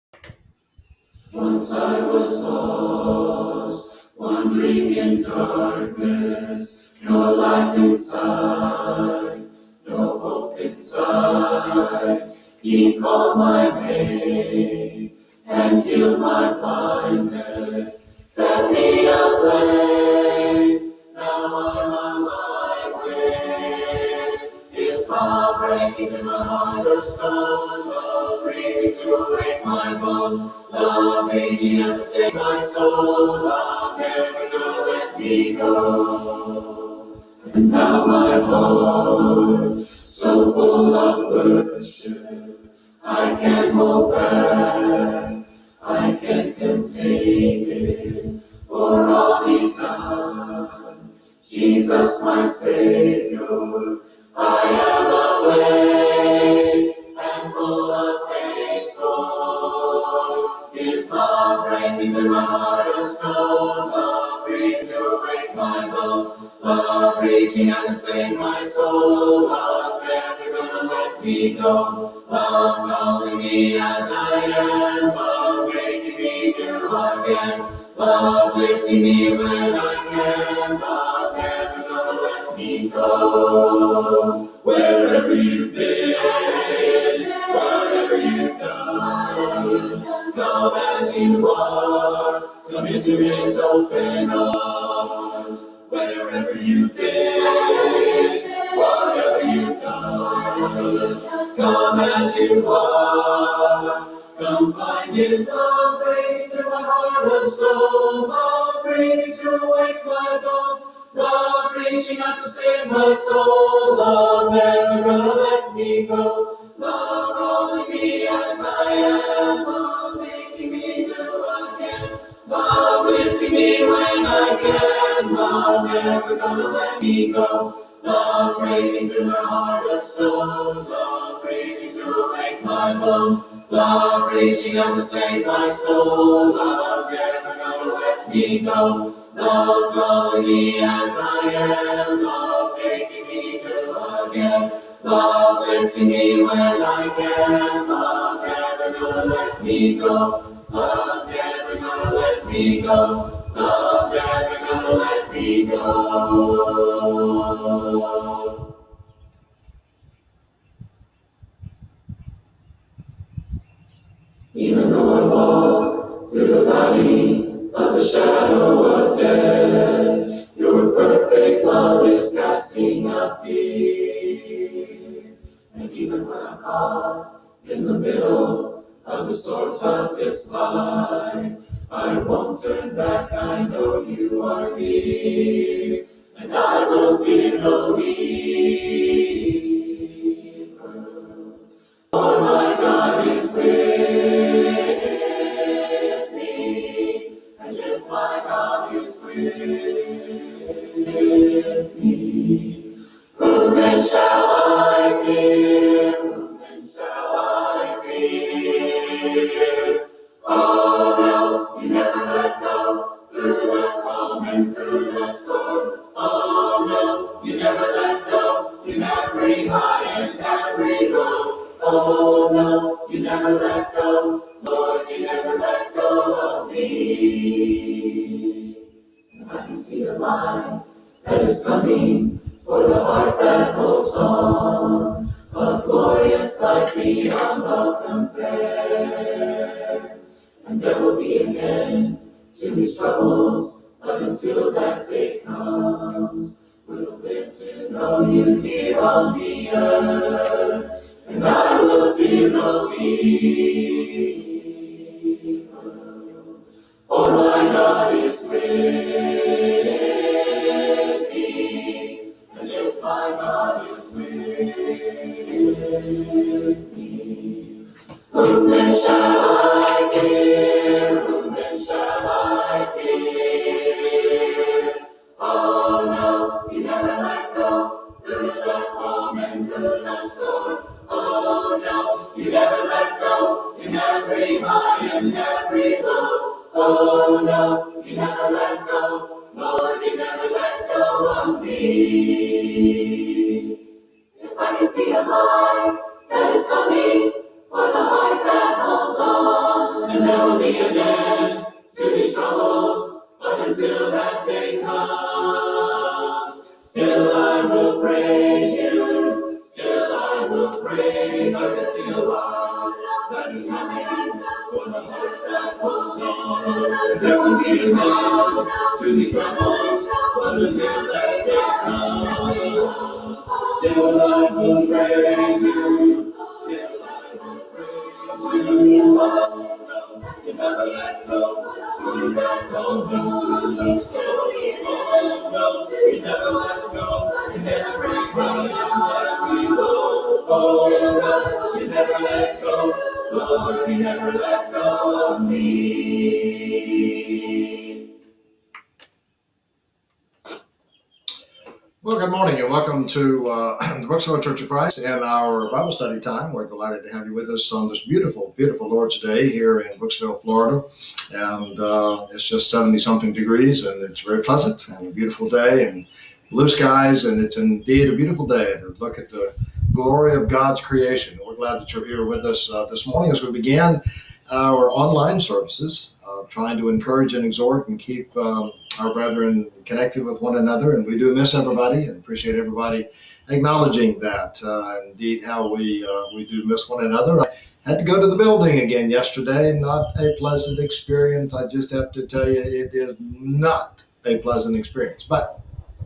Once I was lost, wandering in darkness, no life inside, no hope inside. He called my name and healed my blindness, set me ablaze. Now I'm alive with His love breaking in my heart of stone, love breathing to awake my bones, love reaching out to save my soul, love never gonna let me go. And now my heart, so full of worship, I can't hold back, I can't contain it, for all He's done. Jesus, my Savior, I am ablaze and full of praise for His love breaking through my heart of stone, love breathing to awake my bones, love reaching out to save my soul, love never gonna let me go, love calling me as I am, love making me new again, love lifting me when I can, love never gonna let me go. Wherever you've been, whatever you've done, come as you are, come into His open arms. Wherever you've been, whatever you've done, come as you are, come find His love breaking through my heart of stone, love breathing to awake my bones, love reaching out to save my soul, love never gonna let me go, love calling me as I am, love making me new again, love lifting me when I can, love never gonna let me go, love breaking through my heart of stone, love breathing to awake my bones, love reaching out to save my soul, love never gonna let me go, love calling me as I am, love making me new again, love lifting me when I can, love never gonna let me go, love never gonna let me go, love never gonna let me go. Even though I walk through the valley of the shadow of death, your perfect love is casting out fear. And even when I'm caught in the middle of the storms of this life, I won't turn back, I know you are near, and I will fear no evil, for my God is with me, and if my God is with me, whom then shall I fear? Whom then shall I fear? Oh no, you never let go, through the calm and through the storm. Oh no, you never let go, in every high and every low. Oh no, you never let go, Lord, you never let go of me. And I can see a light that is coming for the heart that holds on, a glorious light beyond all compare. And there will be an end to these troubles, but until that day comes, we'll live to know you here on the earth. And I will fear no evil, for my God is with me, and if my God is with me, whom then shall I fear? Whom then shall I fear? Oh no, you never let go, through the calm and through the storm. Oh no, you never let go, in every high and every low. Oh no, you never let go, Lord, you never let go of me. Yes, I can see a light that is coming for the heart that holds on, And there will be an end to these troubles, but until that day comes, still I will praise you, still I will praise. I can see a lot that is happening for the heart that holds on. And there will be an end to these troubles, but until that day comes, still I will praise you, still I will praise you. Oh, no, you never let go, you never go through the story. Oh, no, you never let go, in every cry and every low. Oh, no, you never let go, Lord, you never let go of me. Well, good morning and welcome to the Brooksville Church of Christ and our Bible study time. We're delighted to have you with us on this beautiful, beautiful Lord's Day here in Brooksville, Florida. And it's just 70-something degrees and it's very pleasant and a beautiful day and blue skies. And it's indeed a beautiful day to look at the glory of God's creation. We're glad that you're here with us this morning as we began our online services, trying to encourage and exhort and keep our brethren connected with one another. And we do miss everybody and appreciate everybody acknowledging that. Indeed, how we do miss one another. I had to go to the building again yesterday. Not a pleasant experience. I just have to tell you, it is not a pleasant experience. But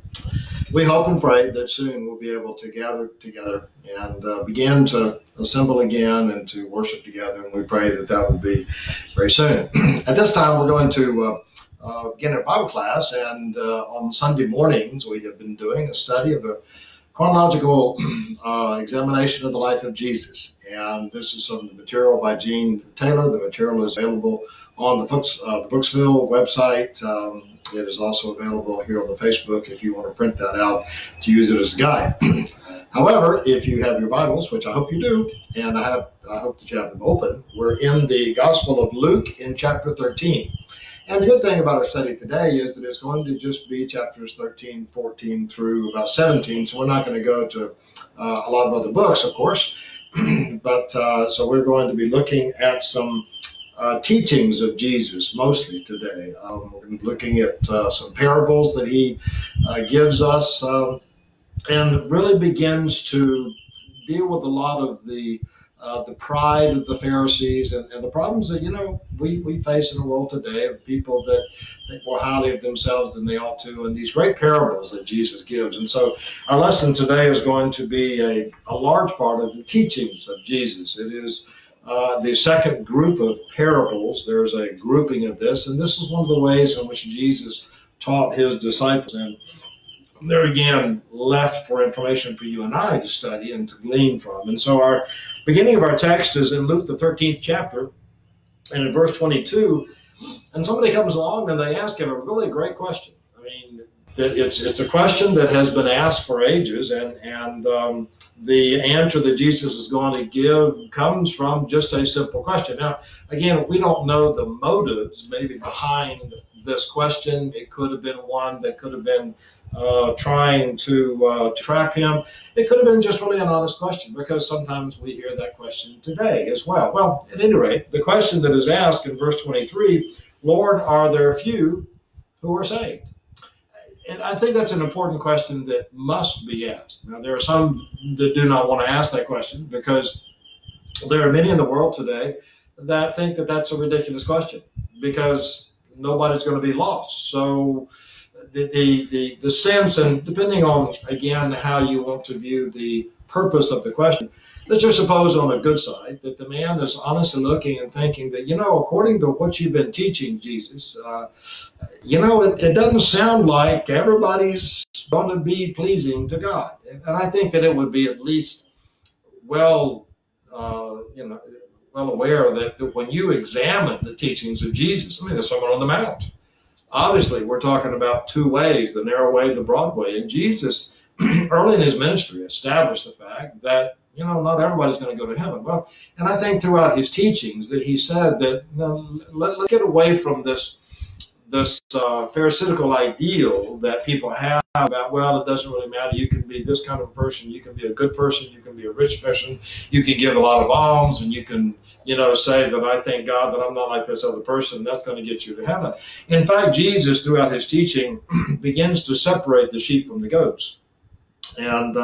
we hope and pray that soon we'll be able to gather together and begin to assemble again and to worship together. And we pray that that will be very soon. At this time, we're going to begin our Bible class. And on Sunday mornings, we have been doing a study of the chronological examination of the life of Jesus. And this is from the material by Gene Taylor. The material is available on the Brooksville website. It is also available here on the Facebook if you want to print that out to use it as a guide. However, if you have your Bibles, which I hope you do, and I hope that you have them open, we're in the Gospel of Luke in chapter 13. And the good thing about our study today is that it's going to just be chapters 13, 14 through about 17. So we're not going to go to a lot of other books, of course. But so we're going to be looking at some teachings of Jesus mostly today. We're going to be looking at some parables that he gives us and really begins to deal with a lot of the pride of the Pharisees and the problems that, we face in the world today of people that think more highly of themselves than they ought to, and these great parables that Jesus gives. And so our lesson today is going to be a large part of the teachings of Jesus. It is the second group of parables. There's a grouping of this, and this is one of the ways in which Jesus taught his disciples. And there again, left for information for you and I to study and to glean from. And so our beginning of our text is in Luke, the 13th chapter, and in verse 22, and somebody comes along and they ask him a really great question. I mean, it's a question that has been asked for ages, and the answer that Jesus is going to give comes from just a simple question. Now, again, we don't know the motives maybe behind this question. It could have been one that could have been trying to trap him. It could have been just really an honest question, because sometimes we hear that question today as well. Well, at any rate, the question that is asked in verse 23, Lord, are there few who are saved? And I think that's an important question that must be asked. Now, there are some that do not want to ask that question, because there are many in the world today that think that that's a ridiculous question, because nobody's going to be lost. So the sense, and depending on, again, how you want to view the purpose of the question, let's just suppose on the good side that the man is honestly looking and thinking that, according to what you've been teaching, Jesus, it doesn't sound like everybody's going to be pleasing to God. And I think that it would be at least well aware that when you examine the teachings of Jesus, the Sermon on the Mount, obviously we're talking about two ways, the narrow way, the broad way. And Jesus, early in his ministry, established the fact that, not everybody's going to go to heaven. Well, and I think throughout his teachings that he said that, let's get away from this this pharisaical ideal that people have about, well, it doesn't really matter. You can be this kind of person. You can be a good person. You can be a rich person. You can give a lot of alms, and you can, say that I thank God that I'm not like this other person. That's going to get you to heaven. In fact, Jesus, throughout his teaching, begins to separate the sheep from the goats. And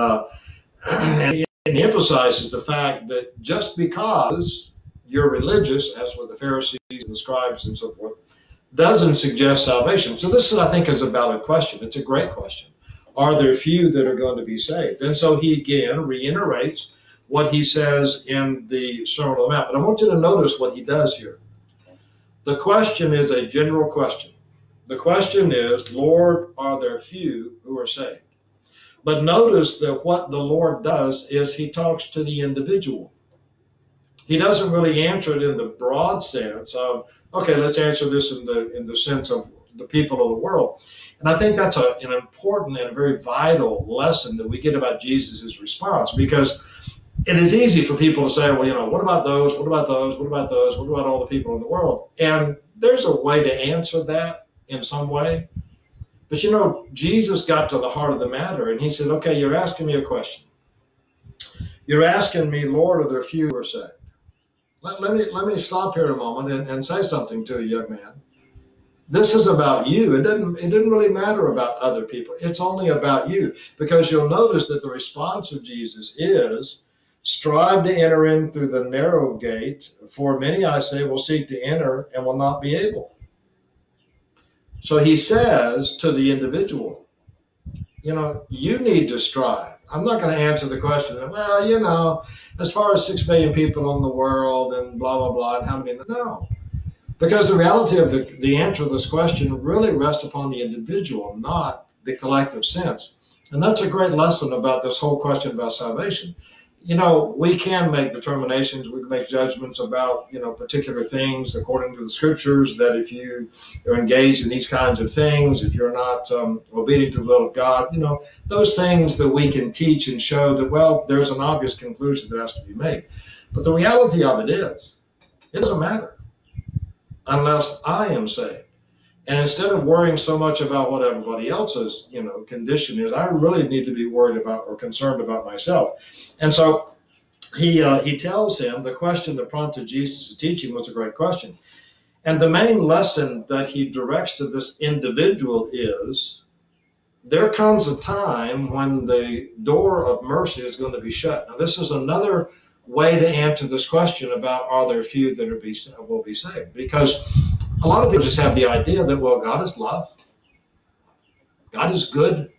he emphasizes the fact that just because you're religious, as were the Pharisees and the scribes and so forth, doesn't suggest salvation. So this, I think, is a valid question. It's a great question. Are there few that are going to be saved? And so he again reiterates what he says in the Sermon on the Mount. But I want you to notice what he does here. The question is a general question. The question is, Lord, are there few who are saved? But notice that what the Lord does is he talks to the individual. He doesn't really answer it in the broad sense of, okay, let's answer this in the sense of the people of the world. And I think that's an important and a very vital lesson that we get about Jesus' response, because it is easy for people to say, well, what about those? What about those? What about those? What about all the people in the world? And there's a way to answer that in some way. But Jesus got to the heart of the matter, and he said, okay, you're asking me a question. You're asking me, Lord, are there few who are saved? Let me stop here a moment and say something to you, young man. This is about you. It didn't really matter about other people. It's only about you, because you'll notice that the response of Jesus is, strive to enter in through the narrow gate, for many, I say, will seek to enter and will not be able. So he says to the individual, you need to strive. I'm not going to answer the question, well, as far as 6 billion people in the world and blah, blah, blah, and how many, no. Because the reality of the answer to this question really rests upon the individual, not the collective sense. And that's a great lesson about this whole question about salvation. We can make determinations, we can make judgments about, particular things according to the scriptures, that if you are engaged in these kinds of things, if you're not obedient to the will of God, those things that we can teach and show that, well, there's an obvious conclusion that has to be made. But the reality of it is, it doesn't matter unless I am saved. And instead of worrying so much about what everybody else's, condition is, I really need to be worried about or concerned about myself. And so he tells him the question that prompted Jesus' teaching was a great question. And the main lesson that he directs to this individual is, there comes a time when the door of mercy is going to be shut. Now, this is another way to answer this question about, are there few that will be saved? Because a lot of people just have the idea that, well, God is love, God is good,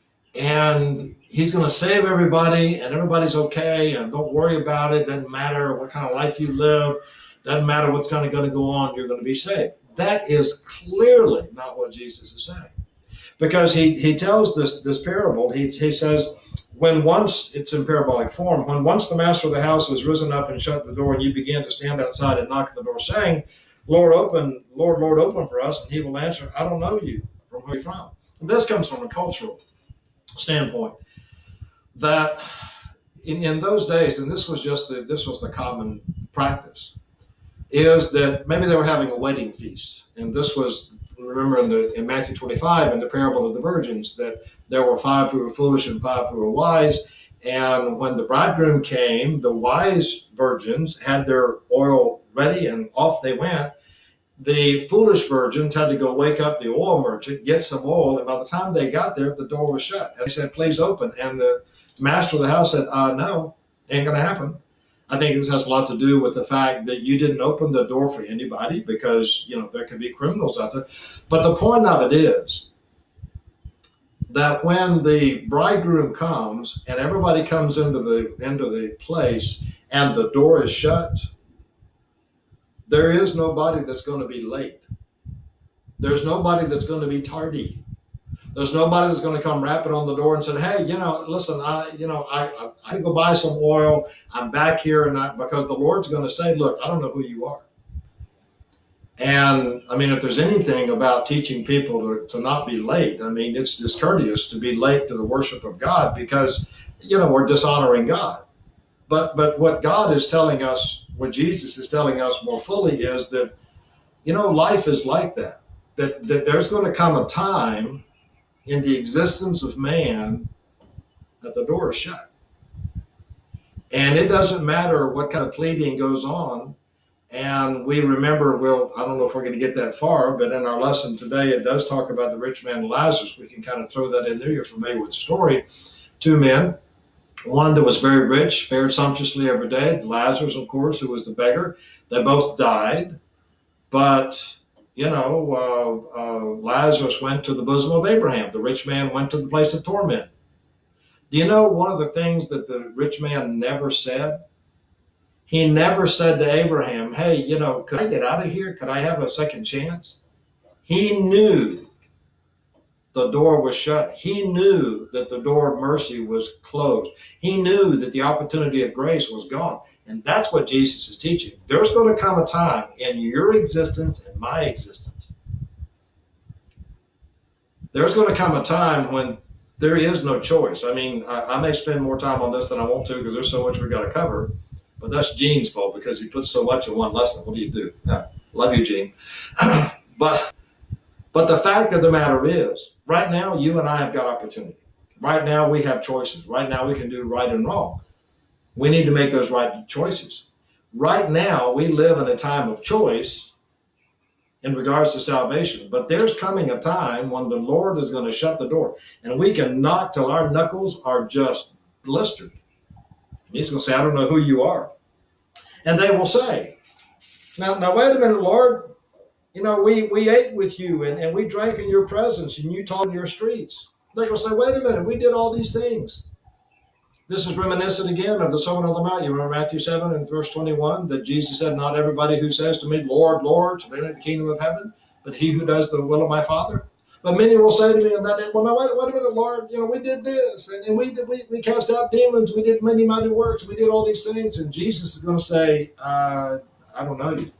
and he's going to save everybody, and everybody's okay, and don't worry about it. Doesn't matter what kind of life you live. Doesn't matter what's going to go on. You're going to be saved. That is clearly not what Jesus is saying. Because he tells this parable, he says, when once, it's in parabolic form, when once the master of the house has risen up and shut the door, and you begin to stand outside and knock at the door, saying, Lord, open for us, and he will answer, I don't know you. From where you're from. And this comes from a cultural standpoint, that in those days, and this was the common practice, is that maybe they were having a wedding feast, and this was, remember in Matthew 25, in the parable of the virgins, that there were 5 who were foolish and 5 who were wise. And when the bridegroom came, the wise virgins had their oil ready and off they went. The foolish virgins had to go wake up the oil merchant, get some oil, and by the time they got there, the door was shut. And he said, please open. And the master of the house said, no, ain't going to happen. I think this has a lot to do with the fact that you didn't open the door for anybody, because, there could be criminals out there. But the point of it is that when the bridegroom comes and everybody comes into the place and the door is shut, there is nobody that's going to be late. There's nobody that's going to be tardy. There's nobody that's going to come rapping on the door and say, hey, listen, I had to go buy some oil. I'm back here, and because the Lord's going to say, look, I don't know who you are. And I mean, if there's anything about teaching people to not be late, I mean, it's discourteous to be late to the worship of God, because, we're dishonoring God. But what God is telling us, what Jesus is telling us more fully, is that, life is like that. that there's going to come a time in the existence of man that the door is shut. And it doesn't matter what kind of pleading goes on. And we remember, well, I don't know if we're going to get that far, but in our lesson today, it does talk about the rich man and Lazarus. We can kind of throw that in there. You're familiar with the story. Two men, one that was very rich, fared sumptuously every day. Lazarus, of course, who was the beggar. They both died. But, Lazarus went to the bosom of Abraham. The rich man went to the place of torment. Do you know one of the things that the rich man never said? He never said to Abraham, hey, could I get out of here? Could I have a second chance? He knew the door was shut. He knew that the door of mercy was closed. He knew that the opportunity of grace was gone. And that's what Jesus is teaching. There's going to come a time in your existence and my existence. There's going to come a time when there is no choice. I mean, I may spend more time on this than I want to because there's so much we've got to cover. But that's Gene's fault because he puts so much in one lesson. What do you do? Love you, Gene. But the fact of the matter is, right now, you and I have got opportunity. Right now, we have choices. Right now, we can do right and wrong. We need to make those right choices. Right now, we live in a time of choice in regards to salvation. But there's coming a time when the Lord is going to shut the door. And we can knock till our knuckles are just blistered. He's going to say, I don't know who you are. And they will say, now wait a minute, Lord. We ate with you and we drank in your presence and you taught in your streets. They're going to say, wait a minute, we did all these things. This is reminiscent again of the Sermon on the Mount. You remember Matthew 7 and verse 21 that Jesus said, not everybody who says to me, Lord, Lord, shall enter the kingdom of heaven, but he who does the will of my Father. But many will say to me in that day, well, now wait a minute, Lord, we did this, and we cast out demons, we did many mighty works, we did all these things, and Jesus is going to say, I don't know you.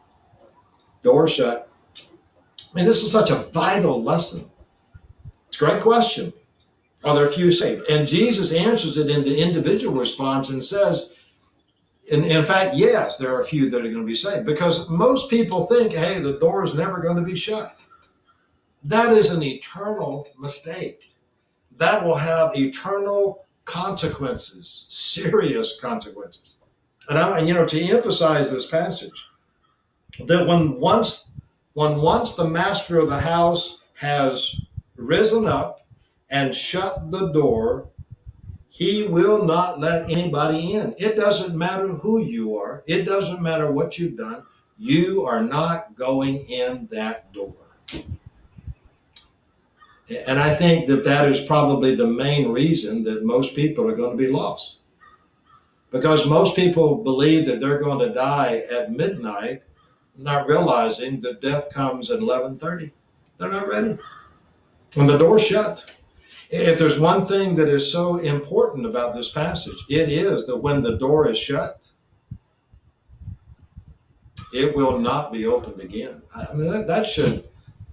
Door shut. I mean, this is such a vital lesson. It's a great question. Are there few saved? And Jesus answers it in the individual response and says, in fact, yes, there are a few that are going to be saved, because most people think, hey, the door is never going to be shut. That is an eternal mistake. That will have eternal consequences, serious consequences. And to emphasize this passage, that when once the master of the house has risen up and shut the door, he will not let anybody in. It doesn't matter who you are. It doesn't matter what you've done. You are not going in that door. And I think that is probably the main reason that most people are going to be lost. Because most people believe that they're going to die at midnight, not realizing that death comes at 11:30. They're not ready. When the door's shut. If there's one thing that is so important about this passage, it is that when the door is shut, it will not be opened again. I mean, that should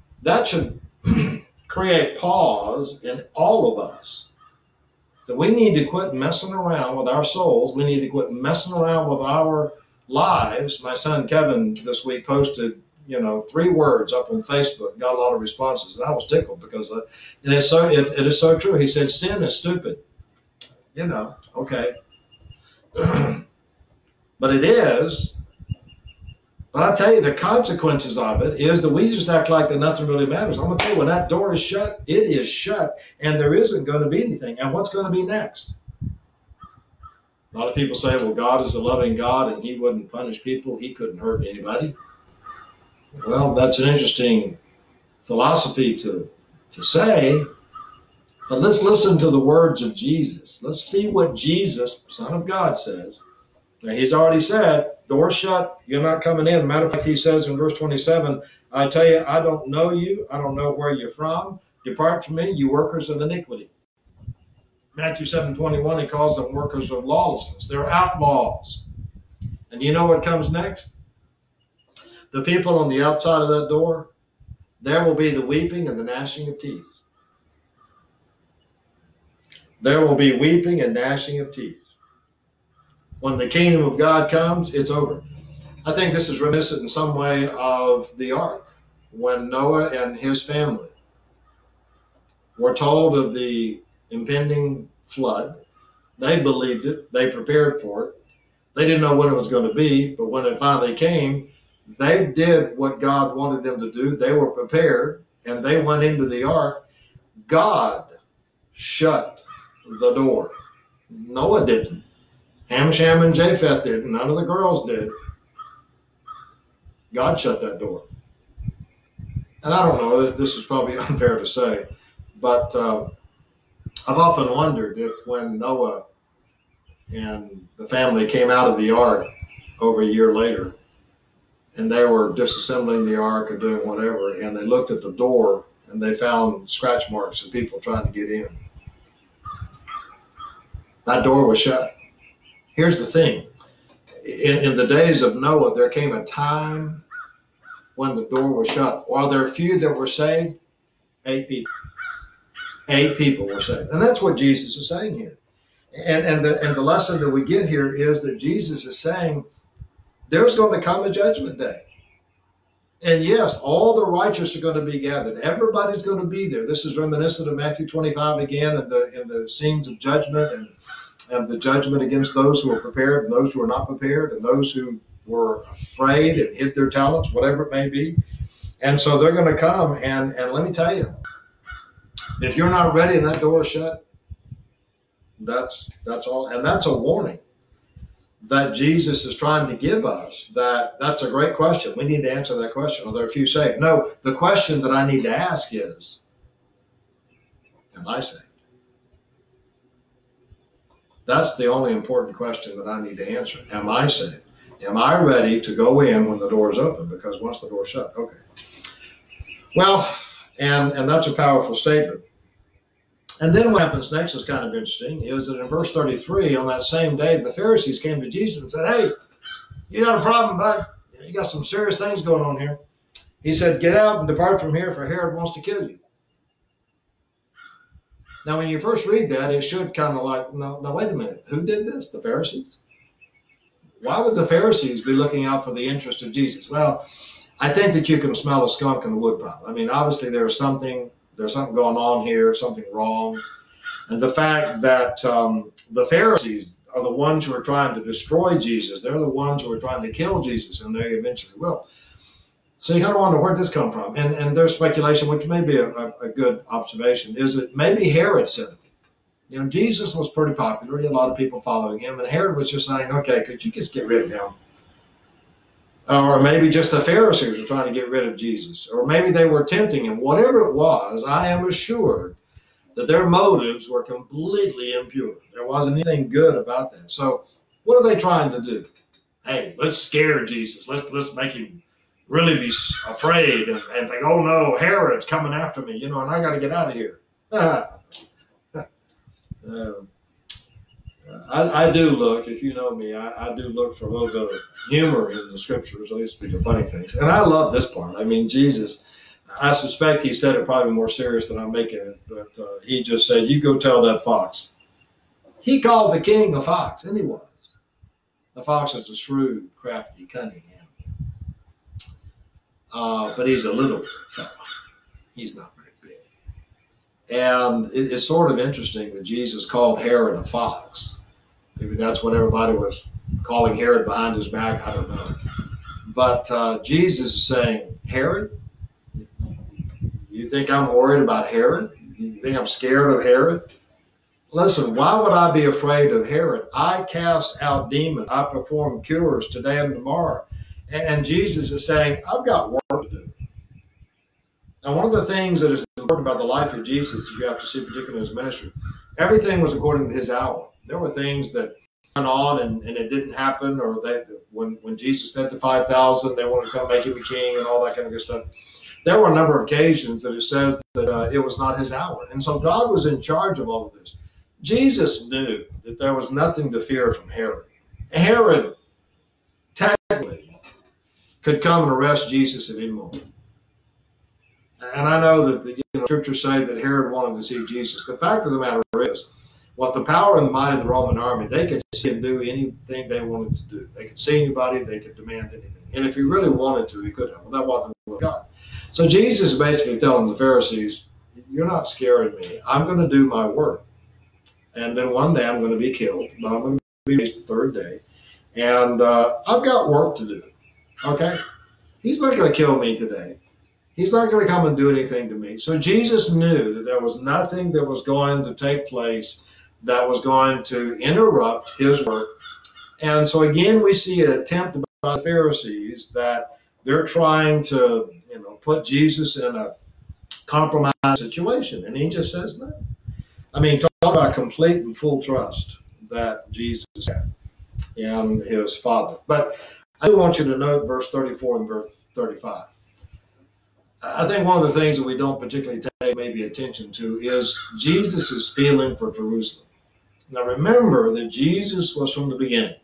create pause in all of us. That we need to quit messing around with our souls. We need to quit messing around with our lives. My son Kevin this week posted 3 words up on Facebook, got a lot of responses, and I was tickled because it is so true. He said, sin is stupid. Okay. But it is. But I tell you, the consequences of it is that we just act like that nothing really matters. I'm going to tell you, when that door is shut, it is shut, and there isn't going to be anything. And what's going to be next? A lot of people say, well, God is a loving God, and he wouldn't punish people. He couldn't hurt anybody. Well, that's an interesting philosophy to say, but let's listen to the words of Jesus. Let's see what Jesus, Son of God, says. Now, he's already said, door shut, you're not coming in. Matter of fact, he says in verse 27, I tell you, I don't know you. I don't know where you're from. Depart from me, you workers of iniquity. Matthew 7:21, he calls them workers of lawlessness. They're outlaws. And you know what comes next? The people on the outside of that door, there will be the weeping and the gnashing of teeth. There will be weeping and gnashing of teeth. When the kingdom of God comes, it's over. I think this is reminiscent in some way of the ark. when Noah and his family were told of the impending flood, they believed it, they prepared for it. They didn't know when it was going to be, but when it finally came, they did what God wanted them to do. They were prepared, and they went into the ark. God shut the door. Noah didn't. Ham, Shem, and Japheth didn't. None of the girls did. God shut that door. And I don't know, this is probably unfair to say, but I've often wondered if when Noah and the family came out of the ark over a year later, and they were disassembling the ark or doing whatever, and they looked at the door and they found scratch marks of people trying to get in. That door was shut. Here's the thing. In the days of Noah, there came a time when the door was shut. While there are few that were saved, 8 people. 8 people were saved. And that's what Jesus is saying here. And the lesson that we get here is that Jesus is saying there's going to come a judgment day. And yes, all the righteous are going to be gathered. Everybody's going to be there. This is reminiscent of Matthew 25 again, in the scenes of judgment and the judgment against those who are prepared and those who are not prepared and those who were afraid and hid their talents, whatever it may be. And so they're going to come. And let me tell you, if you're not ready and that door is shut, that's all. And that's a warning that Jesus is trying to give us. That's a great question. We need to answer that question. Are there a few saved? No, the question that I need to ask is, am I saved? That's the only important question that I need to answer. Am I saved? Am I ready to go in when the door is open? Because once the door is shut, okay. Well, and that's a powerful statement. And then what happens next is kind of interesting, is that in verse 33, on that same day, the Pharisees came to Jesus and said, hey, you got a problem, bud. You got some serious things going on here. He said, get out and depart from here, for Herod wants to kill you. Now, when you first read that, it should kind of like, no, wait a minute. Who did this? The Pharisees? Why would the Pharisees be looking out for the interest of Jesus? Well, I think that you can smell a skunk in the woodpile. I mean, obviously there's something going on here, something wrong. And the fact that the Pharisees are the ones who are trying to destroy Jesus, they're the ones who are trying to kill Jesus, and they eventually will. So you kind of wonder, where did this come from? And there's speculation, which may be a good observation, is that maybe Herod said it. You know, Jesus was pretty popular. He had a lot of people following him, and Herod was just saying, okay, could you just get rid of him? Or maybe just the Pharisees were trying to get rid of Jesus. Or maybe they were tempting him. Whatever it was, I am assured that their motives were completely impure. There wasn't anything good about that. So what are they trying to do? Hey, let's scare Jesus. Let's make him really be afraid and think, oh no, Herod's coming after me, and I got to get out of here. I do look, if you know me, I do look for a little bit of humor in the scriptures, at least the funny things. And I love this part. I mean, Jesus, I suspect he said it probably more serious than I'm making it, but he just said, you go tell that fox. He called the king a fox, and he was. The fox is a shrewd, crafty, cunning animal. But he's a little fellow. He's not very big. And it's sort of interesting that Jesus called Herod a fox. Maybe that's what everybody was calling Herod behind his back. I don't know. But Jesus is saying, Herod, you think I'm worried about Herod? You think I'm scared of Herod? Listen, why would I be afraid of Herod? I cast out demons. I perform cures today and tomorrow. And Jesus is saying, I've got work to do. Now, one of the things that is important about the life of Jesus, you have to see, particularly in his ministry, everything was according to his hour. There were things that went on and it didn't happen, or when Jesus fed the 5,000, they wanted to come make him a king and all that kind of good stuff. There were a number of occasions that it says that it was not his hour. And so God was in charge of all of this. Jesus knew that there was nothing to fear from Herod. Herod technically could come and arrest Jesus at any moment. And I know that the scriptures say that Herod wanted to see Jesus. The fact of the matter is, With the power and the might of the Roman army, they could see him do anything they wanted to do. They could see anybody, they could demand anything. And if he really wanted to, he could have. Well, that wasn't the will of God. So Jesus is basically telling the Pharisees, you're not scaring me. I'm going to do my work. And then one day I'm going to be killed, but I'm going to be raised the third day. And I've got work to do. Okay? He's not going to kill me today. He's not going to come and do anything to me. So Jesus knew that there was nothing that was going to take place that was going to interrupt his work. And so again, we see an attempt by the Pharisees that they're trying to, put Jesus in a compromised situation. And he just says no. I mean, talk about complete and full trust that Jesus had in his Father. But I do want you to note verse 34 and verse 35. I think one of the things that we don't particularly take maybe attention to is Jesus' feeling for Jerusalem. Now remember that Jesus was from the beginning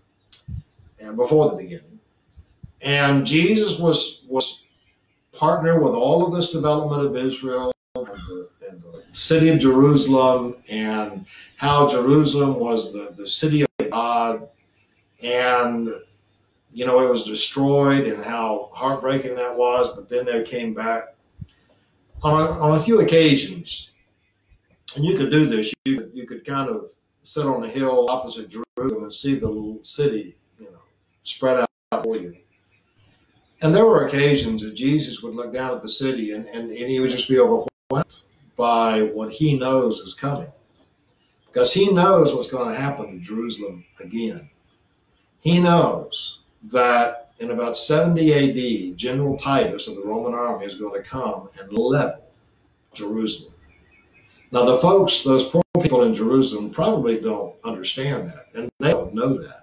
and before the beginning. And Jesus was partner with all of this development of Israel and the city of Jerusalem, and how Jerusalem was the city of God, and it was destroyed, and how heartbreaking that was, but then they came back. On a few occasions, and you could do this, you could kind of sit on a hill opposite Jerusalem and see the little city, spread out for you. And there were occasions that Jesus would look down at the city and he would just be overwhelmed by what he knows is coming. Because he knows what's going to happen to Jerusalem again. He knows that in about 70 AD, General Titus of the Roman army is going to come and level Jerusalem. Now those poor people in Jerusalem probably don't understand that, and they don't know that.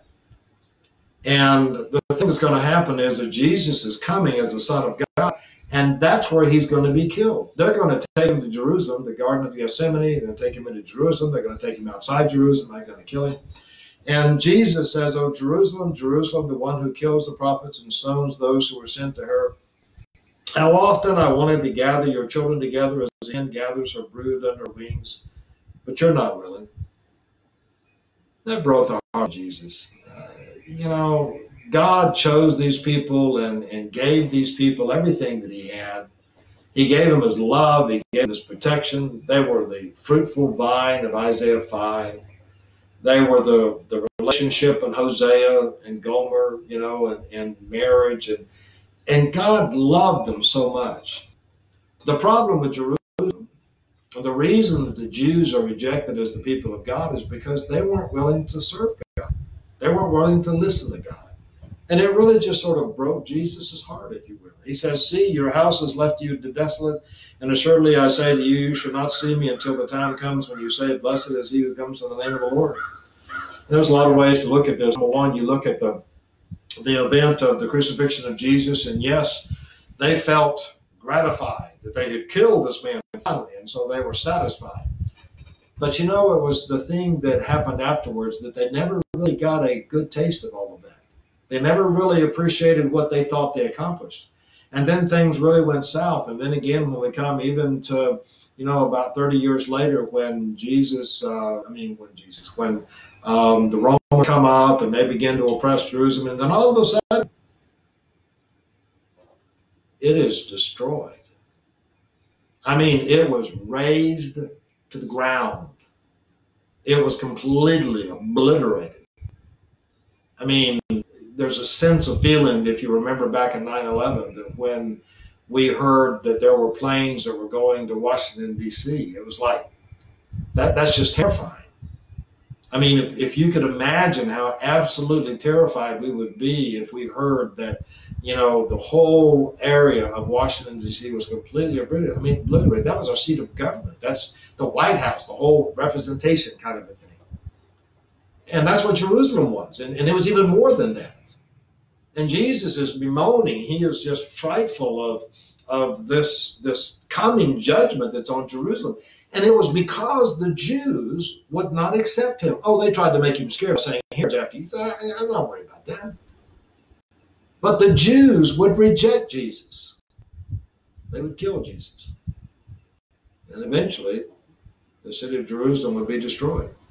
And the thing that's going to happen is that Jesus is coming as the Son of God, and that's where he's going to be killed. They're going to take him to Jerusalem, the Garden of Gethsemane. They're going to take him into Jerusalem. They're going to take him outside Jerusalem. They're going to kill him. And Jesus says, "Oh, Jerusalem, Jerusalem, the one who kills the prophets and stones those who were sent to her. How often I wanted to gather your children together as the hen gathers her brood under her wings, but you're not willing." That broke the heart of Jesus. God chose these people and gave these people everything that he had. He gave them his love. He gave them his protection. They were the fruitful vine of Isaiah 5. They were the relationship in Hosea and Gomer, and marriage. And God loved them so much. The problem with Jerusalem, the reason that the Jews are rejected as the people of God, is because they weren't willing to serve God. They weren't willing to listen to God. And it really just sort of broke Jesus' heart, if you will. He says, "See, your house has left you desolate, and assuredly I say to you, you shall not see me until the time comes when you say, blessed is he who comes in the name of the Lord." And there's a lot of ways to look at this. Number one, you look at the event of the crucifixion of Jesus, and yes, they felt gratified that they had killed this man finally, and so they were satisfied. But it was the thing that happened afterwards that they never really got a good taste of all of that. They never really appreciated what they thought they accomplished. And then things really went south. And then again, when we come even to, about 30 years later, when the Romans come up and they begin to oppress Jerusalem, and then all of a sudden, it is destroyed. It was razed to the ground. It was completely obliterated. There's a sense of feeling, if you remember back in 9/11, that when we heard that there were planes that were going to Washington, D.C., it was like, that's just terrifying. If you could imagine how absolutely terrified we would be if we heard that, the whole area of Washington, D.C. was completely obliterated. That was our seat of government. That's the White House, the whole representation kind of a thing. And that's what Jerusalem was. And it was even more than that. And Jesus is bemoaning. He is just frightful of this coming judgment that's on Jerusalem. And it was because the Jews would not accept him. Oh, they tried to make him scared, saying, "Here's after you." He said, "I'm not worried about that." But the Jews would reject Jesus. They would kill Jesus. And eventually, the city of Jerusalem would be destroyed.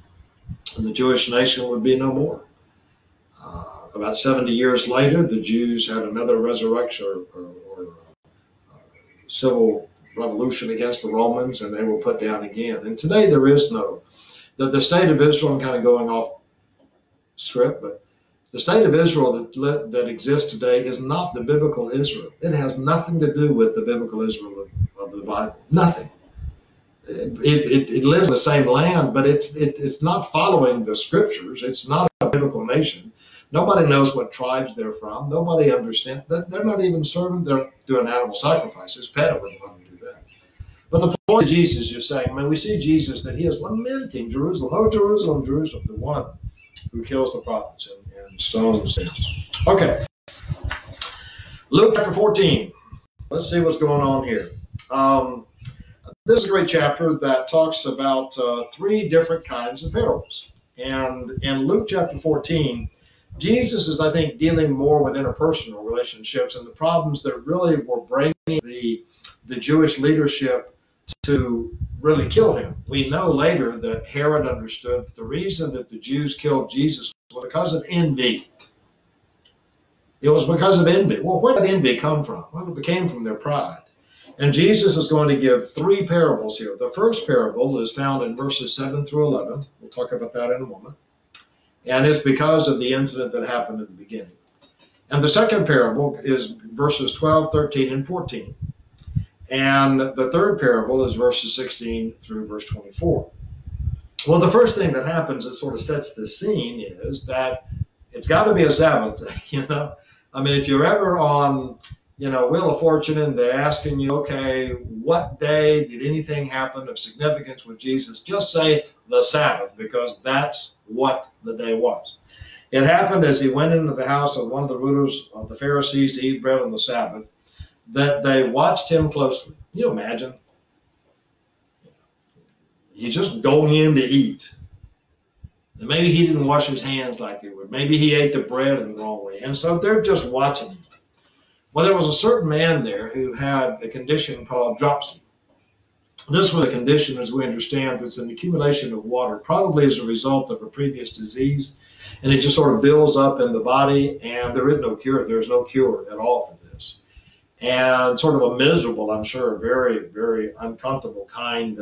and the Jewish nation would be no more. About 70 years later, the Jews had another resurrection or civil revolution against the Romans, and they were put down again. And today there is no, the state of Israel, I'm kind of going off script, but the state of Israel that exists today is not the biblical Israel. It has nothing to do with the biblical Israel of the Bible. Nothing. It lives in the same land, but it's not following the scriptures. It's not a biblical nation. Nobody knows what tribes they're from. Nobody understands. They're not even serving. They're doing animal sacrifices. PETA wouldn't want to do that. But the point of Jesus is saying, we see Jesus that he is lamenting Jerusalem. Oh, Jerusalem, Jerusalem, the one who kills the prophets and stones them. Okay. Luke chapter 14. Let's see what's going on here. This is a great chapter that talks about three different kinds of parables. And in Luke chapter 14, Jesus is, I think, dealing more with interpersonal relationships and the problems that really were bringing the Jewish leadership to really kill him. We know later that Herod understood that the reason that the Jews killed Jesus was because of envy. It was because of envy. Well, where did envy come from? Well, it came from their pride. And Jesus is going to give three parables here. The first parable is found in verses 7 through 11. We'll talk about that in a moment. And it's because of the incident that happened at the beginning. And the second parable is verses 12, 13, and 14. And the third parable is verses 16 through verse 24. Well, the first thing that happens that sort of sets the scene is that it's got to be a Sabbath day, if you're ever on, Wheel of Fortune and they're asking you, okay, what day did anything happen of significance with Jesus? Just say the Sabbath, because that's what the day was. It happened as he went into the house of one of the rulers of the Pharisees to eat bread on the Sabbath, that they watched him closely. Can you imagine? He's just going in to eat. And maybe he didn't wash his hands like they would. Maybe he ate the bread in the wrong way. And so they're just watching him. Well, there was a certain man there who had a condition called dropsy. This was a condition, as we understand, that's an accumulation of water, probably as a result of a previous disease. And it just sort of builds up in the body, and there is no cure. There's no cure at all for this. And sort of a miserable, I'm sure, very, very uncomfortable kind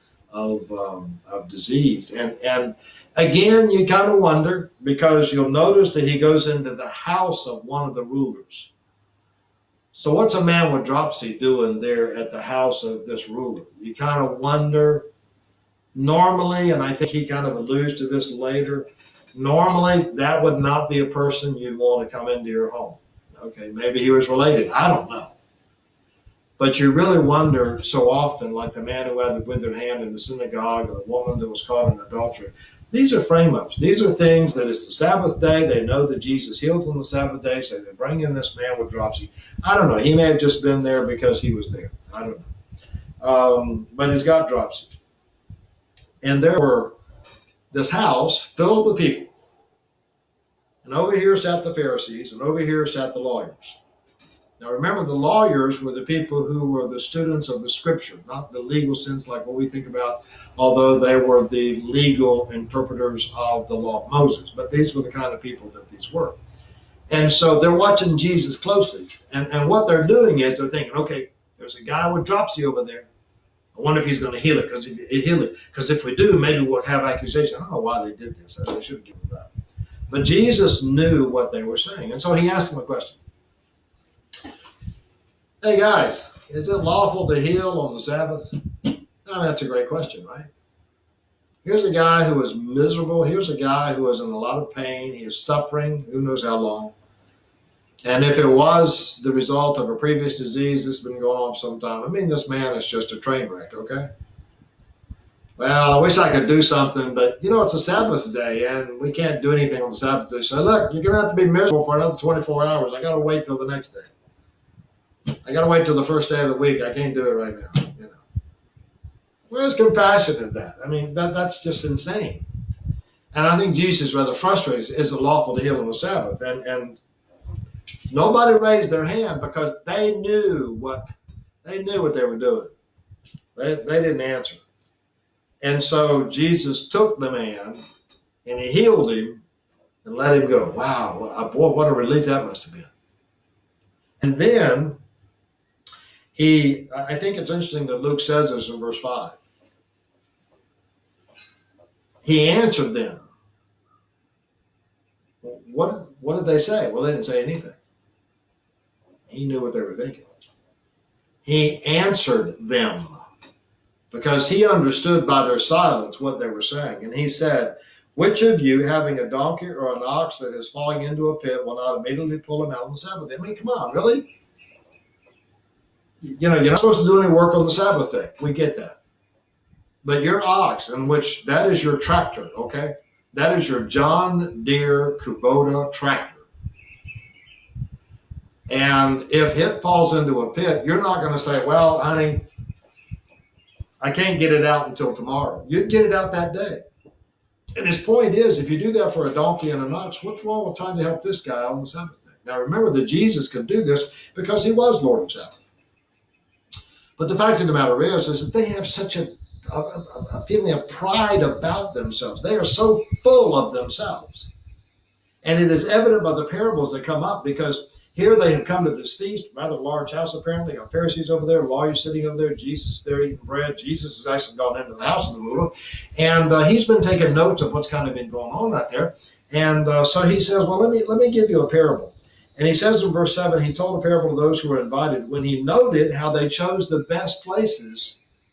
of disease. And again, you kind of wonder, because you'll notice that he goes into the house of one of the rulers. So what's a man with dropsy doing there at the house of this ruler? You kind of wonder. Normally, and I think he kind of alludes to this later, normally that would not be a person you'd want to come into your home. Okay, maybe he was related. I don't know. But you really wonder so often, like the man who had the withered hand in the synagogue, or the woman that was caught in adultery. These are frame-ups. These are things that it's the Sabbath day. They know that Jesus heals on the Sabbath day, so they bring in this man with dropsy. I don't know. He may have just been there because he was there. I don't know. But he's got dropsy. And there were this house filled with people. And over here sat the Pharisees, and over here sat the lawyers. Now remember, the lawyers were the people who were the students of the scripture, not the legal sense like what we think about, although they were the legal interpreters of the law of Moses. But these were the kind of people that these were. And so they're watching Jesus closely. And what they're doing is they're thinking, okay, there's a guy with dropsy over there. I wonder if he's going to heal it, because if we do, maybe we'll have accusation. I don't know why they did this. They should have given it up. But Jesus knew what they were saying. And so he asked them a question. Hey guys, is it lawful to heal on the Sabbath? That's a great question, right? Here's a guy who is miserable. Here's a guy who is in a lot of pain. He is suffering, who knows how long. And if it was the result of a previous disease, this has been going on for some time. This man is just a train wreck, okay? Well, I wish I could do something, but it's a Sabbath day, and we can't do anything on the Sabbath day. So look, you're going to have to be miserable for another 24 hours. I got to wait till the next day. I got to wait till the first day of the week. I can't do it right now. Where's compassion in that? That's just insane. And I think Jesus is rather frustrated. Is it lawful to heal on the Sabbath? And nobody raised their hand because they knew what they were doing. They didn't answer. And so Jesus took the man and he healed him and let him go. Wow, boy, what a relief that must have been. And then I think it's interesting that Luke says this in verse 5. He answered them. What did they say? Well, they didn't say anything. He knew what they were thinking. He answered them because he understood by their silence what they were saying. And he said, which of you, having a donkey or an ox that is falling into a pit, will not immediately pull him out on the Sabbath day? I mean, come on, really? You're not supposed to do any work on the Sabbath day. We get that. But your ox, in which that is your tractor, okay? That is your John Deere Kubota tractor. And if it falls into a pit, you're not going to say, well, honey, I can't get it out until tomorrow. You'd get it out that day. And his point is, if you do that for a donkey and an ox, what's wrong with trying to help this guy on the Sabbath day? Now, remember that Jesus could do this because he was Lord of Sabbath. But the fact of the matter is that they have such a feeling of pride about themselves. They are so full of themselves. And it is evident by the parables that come up, because here they have come to this feast, rather large house apparently. Got Pharisees over there, lawyers sitting over there, Jesus there eating bread. Jesus has actually gone into the house of the ruler, and he's been taking notes of what's kind of been going on right there. And so he says, well, let me give you a parable. And he says in verse 7, he told a parable to those who were invited when he noted how they chose the best places,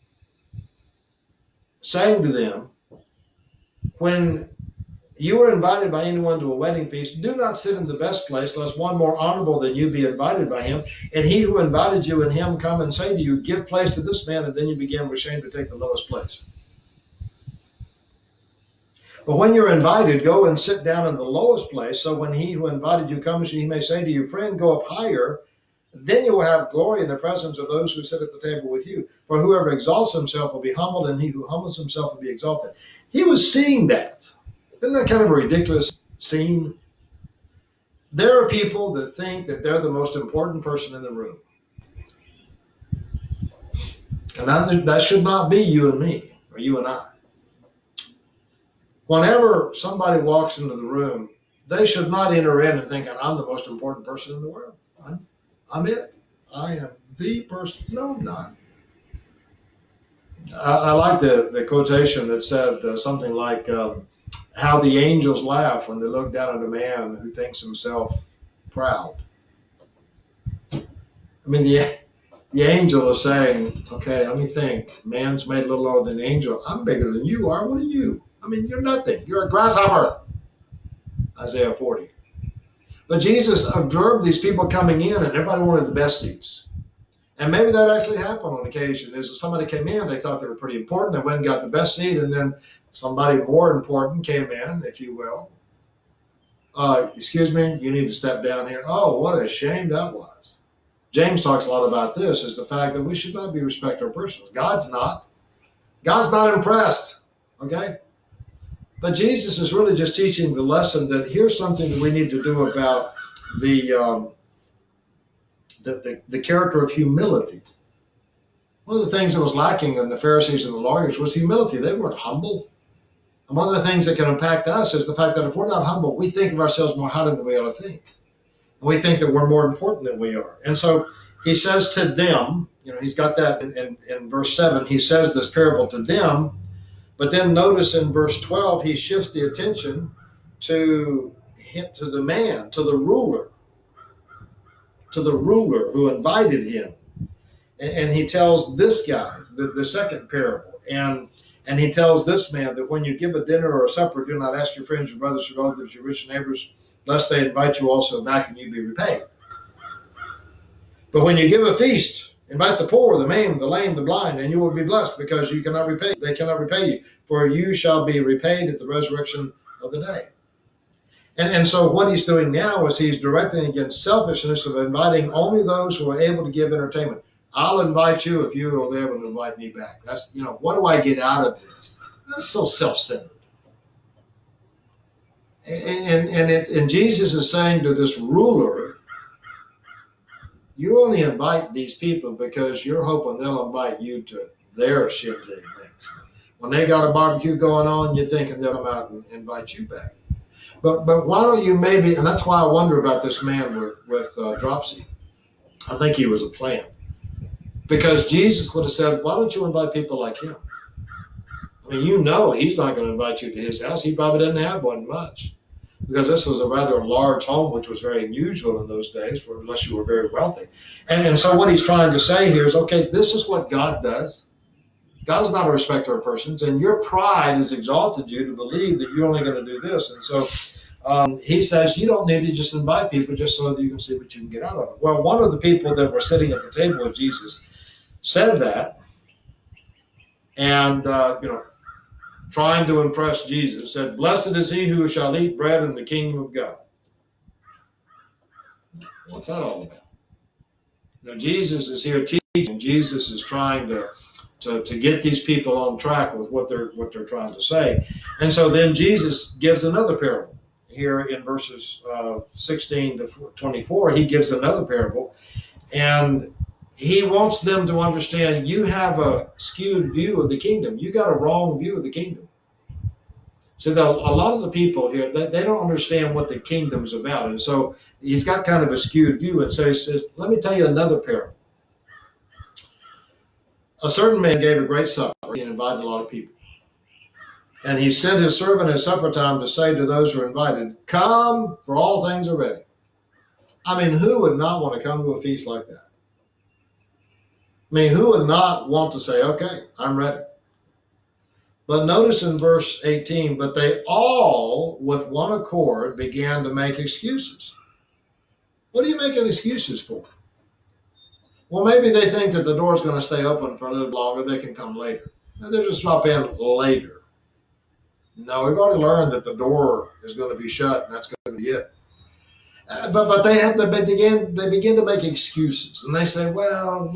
saying to them, when you are invited by anyone to a wedding feast, do not sit in the best place, lest one more honorable than you be invited by him. And he who invited you and him come and say to you, give place to this man, and then you begin with shame to take the lowest place. But when you're invited, go and sit down in the lowest place, so when he who invited you comes, he may say to you, friend, go up higher. Then you will have glory in the presence of those who sit at the table with you. For whoever exalts himself will be humbled, and he who humbles himself will be exalted. He was seeing that. Isn't that kind of a ridiculous scene? There are people that think that they're the most important person in the room. And that should not be you and me, or you and I. Whenever somebody walks into the room, they should not enter in and thinking, I'm the most important person in the world. I'm it. I am the person. No, I'm not. I like the quotation that said something like, how the angels laugh when they look down at a man who thinks himself proud. I mean, the angel is saying, okay, let me think. Man's made a little lower than the angel. I'm bigger than you are. What are you? I mean, you're nothing. You're a grasshopper. Isaiah 40. But Jesus observed these people coming in, and everybody wanted the best seats. And maybe that actually happened on occasion. Is somebody came in, they thought they were pretty important, they went and got the best seat, and then somebody more important came in, if you will. Excuse me, you need to step down here. Oh, what a shame that was. James talks a lot about this, is the fact that we should not be respecter of persons. God's not. God's not impressed, okay? But Jesus is really just teaching the lesson that here's something that we need to do about the character of humility. One of the things that was lacking in the Pharisees and the lawyers was humility. They weren't humble. And one of the things that can impact us is the fact that if we're not humble, we think of ourselves more highly than we ought to think. And we think that we're more important than we are. And so he says to them, he's got that in verse 7, he says this parable to them. But then notice in verse 12, he shifts the attention to the man, to the ruler who invited him. And he tells this guy, the second parable. And he tells this man that when you give a dinner or a supper, do not ask your friends, your brothers, your relatives, your rich neighbors, lest they invite you also back and you be repaid. But when you give a feast, invite the poor, the maimed, the lame, the blind, and you will be blessed, because they cannot repay you, for you shall be repaid at the resurrection of the day. And so what he's doing now is he's directing against selfishness of inviting only those who are able to give entertainment. I'll invite you if you will be able to invite me back. That's, what do I get out of this? That's so self-centered. And Jesus is saying to this ruler, you only invite these people because you're hoping they'll invite you to their shindig next. When they got a barbecue going on, you're thinking they'll come out and invite you back. But why don't you maybe, and that's why I wonder about this man with dropsy. I think he was a plant. Because Jesus would have said, why don't you invite people like him? I mean, you know he's not going to invite you to his house. He probably didn't have one much. Because this was a rather large home, which was very unusual in those days, unless you were very wealthy. And so what he's trying to say here is, okay, this is what God does. God is not a respecter of persons, and your pride has exalted you to believe that you're only going to do this. And so he says you don't need to just invite people just so that you can see what you can get out of it. Well, one of the people that were sitting at the table with Jesus said that, and trying to impress Jesus, said, "Blessed is he who shall eat bread in the kingdom of God." What's that all about? Jesus is here teaching. Jesus is trying to get these people on track with what they're trying to say. And so then Jesus gives another parable. Here in verses 16 to 24, he gives another parable. And he wants them to understand you have a skewed view of the kingdom. You got a wrong view of the kingdom. So a lot of the people here, they don't understand what the kingdom's about. And so he's got kind of a skewed view. And so he says, let me tell you another parable. A certain man gave a great supper and invited a lot of people. And he sent his servant at supper time to say to those who were invited, "Come, for all things are ready." I mean, who would not want to come to a feast like that? I mean, who would not want to say, okay, I'm ready? But notice in verse 18, but they all with one accord began to make excuses. What are you making excuses for? Well, maybe they think that the door's going to stay open for a little longer. They can come later. And they'll just drop in later. No, we've already learned that the door is going to be shut, and that's going to be it. But they begin to make excuses, and they say, well,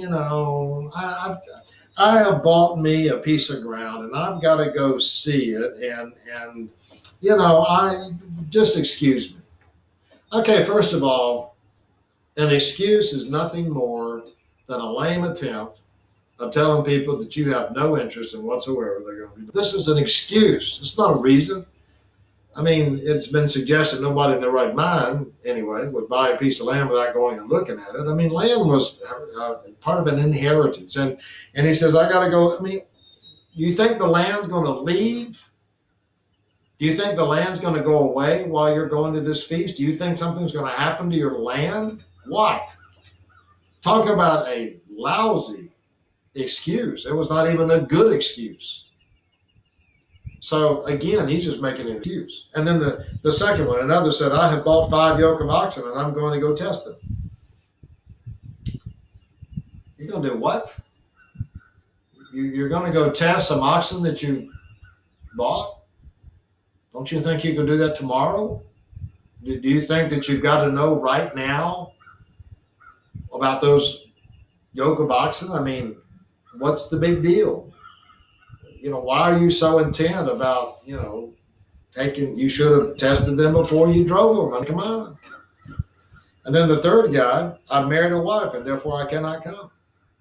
I have bought me a piece of ground, and I've got to go see it, and I just excuse me. Okay, first of all, an excuse is nothing more than a lame attempt of telling people that you have no interest in whatsoever they're going to do. This is an excuse. It's not a reason. I mean, it's been suggested nobody in their right mind, anyway, would buy a piece of land without going and looking at it. I mean, land was part of an inheritance. And he says, I got to go. I mean, you think the land's going to leave? Do you think the land's going to go away while you're going to this feast? Do you think something's going to happen to your land? What? Talk about a lousy excuse. It was not even a good excuse. So again, he's just making an excuse. And then the second one, another said, I have bought 5 yoke of oxen and I'm going to go test them. You're going to do what? You're going to go test some oxen that you bought? Don't you think you can do that tomorrow? Do you think that you've got to know right now about those yoke of oxen? I mean, what's the big deal? Why are you so intent about, you should have tested them before you drove them? I mean, come on. And then the third guy, I've married a wife and therefore I cannot come.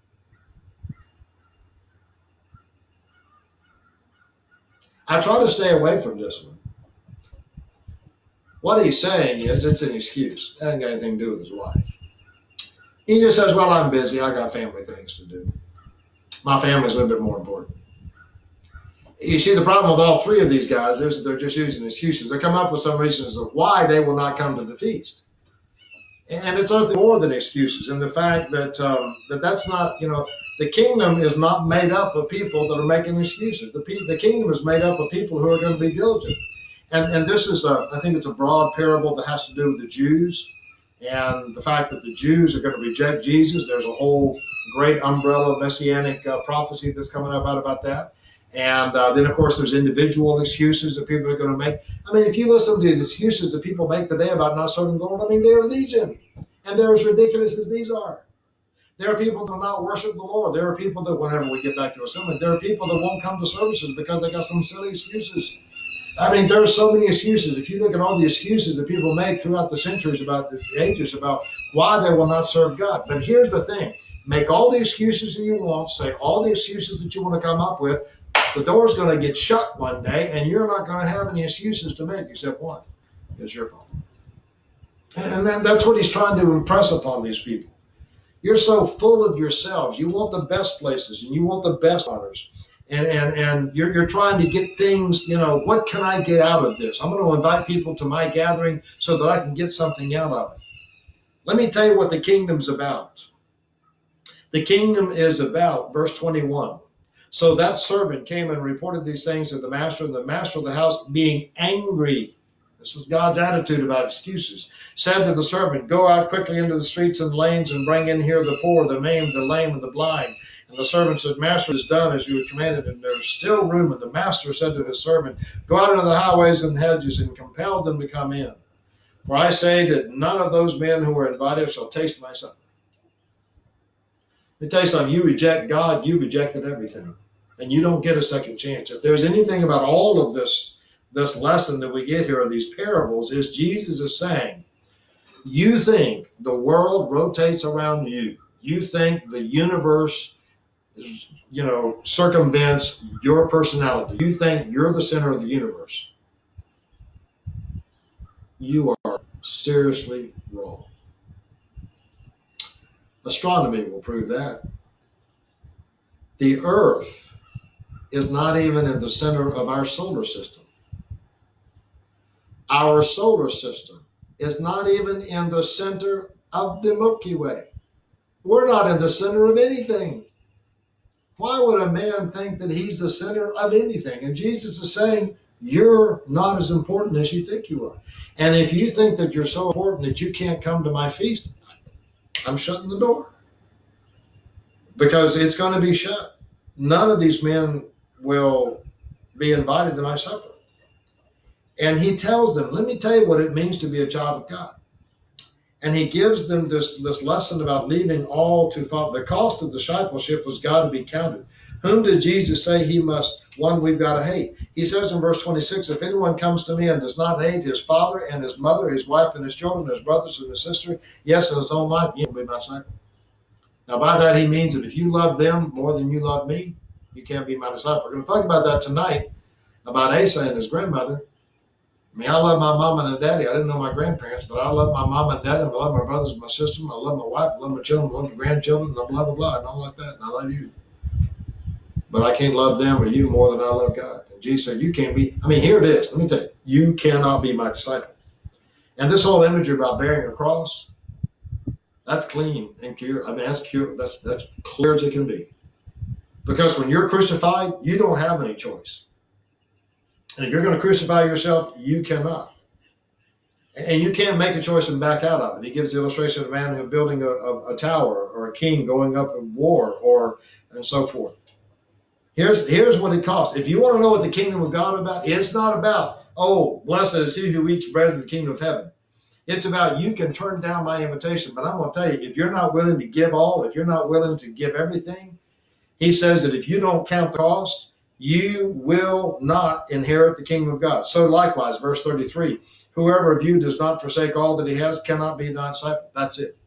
I try to stay away from this one. What he's saying is it's an excuse. It hasn't got anything to do with his wife. He just says, well, I'm busy. I got family things to do. My family's a little bit more important. You see, the problem with all 3 of these guys is they're just using excuses. They come up with some reasons of why they will not come to the feast. And it's nothing more than excuses. And the fact that that's not, the kingdom is not made up of people that are making excuses. The kingdom is made up of people who are going to be diligent. And this is, I think it's a broad parable that has to do with the Jews and the fact that the Jews are going to reject Jesus. There's a whole great umbrella of messianic prophecy that's coming up out about that. And then, of course, there's individual excuses that people are going to make. I mean, if you listen to the excuses that people make today about not serving the Lord, I mean, they're legion. And they're as ridiculous as these are. There are people that will not worship the Lord. There are people that, whenever we get back to assembly, there are people that won't come to services because they got some silly excuses. I mean, there are so many excuses. If you look at all the excuses that people make throughout the centuries, about the ages, about why they will not serve God. But here's the thing. Make all the excuses that you want. Say all the excuses that you want to come up with. The door's going to get shut one day, and you're not going to have any excuses to make except one. It's your fault. And then that's what he's trying to impress upon these people. You're so full of yourselves. You want the best places, and you want the best honors. And you're trying to get things, what can I get out of this? I'm going to invite people to my gathering so that I can get something out of it. Let me tell you what the kingdom's about. The kingdom is about, verse 21. So that servant came and reported these things to the master, and the master of the house, being angry, this is God's attitude about excuses, said to the servant, go out quickly into the streets and lanes and bring in here the poor, the maimed, the lame, and the blind. And the servant said, Master, it is done as you had commanded, and there is still room. And the master said to his servant, go out into the highways and hedges and compel them to come in. For I say that none of those men who are invited shall taste my supper. Let me tell you something, you reject God, you rejected everything. And you don't get a second chance. If there's anything about all of this lesson that we get here of these parables, is Jesus is saying, you think the world rotates around you. You think the universe circumvents your personality. You think you're the center of the universe. You are seriously wrong. Astronomy will prove that. The Earth is not even in the center of our solar system. Our solar system is not even in the center of the Milky Way. We're not in the center of anything. Why would a man think that he's the center of anything? And Jesus is saying, you're not as important as you think you are. And if you think that you're so important that you can't come to my feast, I'm shutting the door. Because it's going to be shut. None of these men will be invited to my supper. And he tells them, let me tell you what it means to be a child of God. And he gives them this lesson about leaving all to follow. The cost of discipleship was got to be counted. Whom did Jesus say he must, one we've got to hate? He says in verse 26, if anyone comes to me and does not hate his father and his mother, his wife and his children, his brothers and his sister, yes, and his own life, he will be my disciple. Now by that he means that if you love them more than you love me, you can't be my disciple. We're going to talk about that tonight, about Asa and his grandmother. I mean, I love my mom and daddy. I didn't know my grandparents, but I love my mom and daddy. I love my brothers and my sister. I love my wife. I love my children. I love my grandchildren. Blah, blah, blah, blah, and all like that. And I love you. But I can't love them or you more than I love God. And Jesus said, you can't be. I mean, here it is. Let me tell you. You cannot be my disciple. And this whole imagery about bearing a cross, that's clean and pure. I mean, that's pure. That's clear as it can be. Because when you're crucified, you don't have any choice. And if you're going to crucify yourself, you cannot. And you can't make a choice and back out of it. He gives the illustration of a man who's building a tower, or a king going up in war, and so forth. Here's what it costs. If you want to know what the kingdom of God is about, it's not about, oh, blessed is he who eats bread in the kingdom of heaven. It's about, you can turn down my invitation, but I'm going to tell you, if you're not willing to give all, if you're not willing to give everything, he says that if you don't count the cost, you will not inherit the kingdom of God. So likewise, verse 33, whoever of you does not forsake all that he has cannot be my disciple. That's it.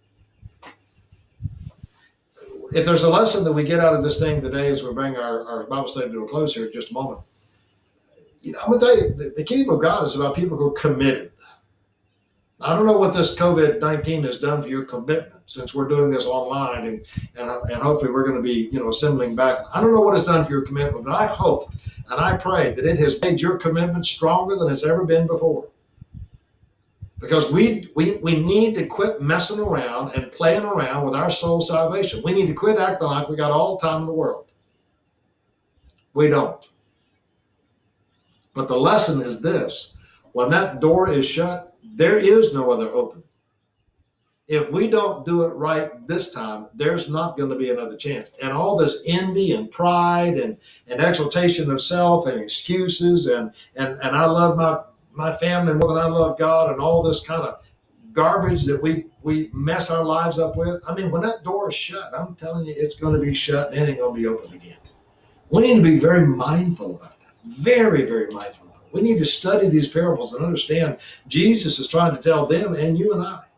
If there's a lesson that we get out of this thing today as we bring our Bible study to a close here in just a moment, I'm going to tell you, the kingdom of God is about people who are committed. I don't know what this COVID-19 has done for your commitment, since we're doing this online and hopefully we're going to be, assembling back. I don't know what it's done for your commitment, but I hope and I pray that it has made your commitment stronger than it's ever been before. Because we need to quit messing around and playing around with our soul salvation. We need to quit acting like we got all the time in the world. We don't. But the lesson is this: when that door is shut, there is no other opening. If we don't do it right this time, there's not going to be another chance. And all this envy and pride and exaltation of self and excuses and I love my family more than I love God, and all this kind of garbage that we mess our lives up with. I mean, when that door is shut, I'm telling you, it's going to be shut and it ain't going to be open again. We need to be very mindful about that. Very, very mindful. We need to study these parables and understand Jesus is trying to tell them and you and I